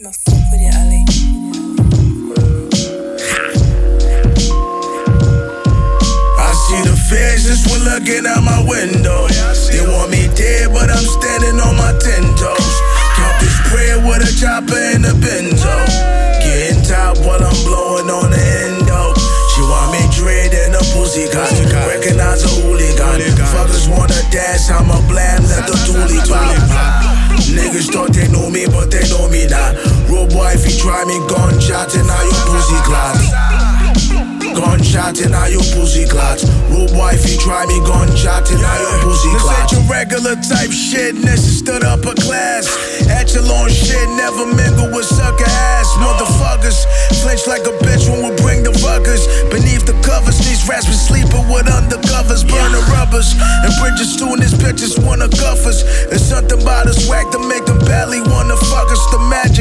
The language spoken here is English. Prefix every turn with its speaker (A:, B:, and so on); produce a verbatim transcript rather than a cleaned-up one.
A: I'ma fuck with it, Ali.
B: I see the faces when looking out my window. They want me dead, but I'm standing on my ten toes. Count this bread with a chopper in the benzo. Getting top while I'm blowing on the endo. She want me dread in a pussy cut. Recognize a hooligan. Fuckers wanna dance, I'm a bland, let the toolie pop. Niggas thought they know me, but they know me not. Road boy, if you try me, gunshot and now your pussy clots. Gunshot and now your pussy clots. Road boy, if you try me, gunshot and now your pussy clots. This ain't your regular type shit, this is stood upper class. Echelon shit, never mingle with sucker ass. Motherfuckers flinch like a bitch when we bring the fuckers. Beneath the covers, these rats been sleeping with undercovers. Burn the rubbers, and bridges too, and these bitches wanna cuff us. There's something about us whack to make them barely wanna fuck us. The magic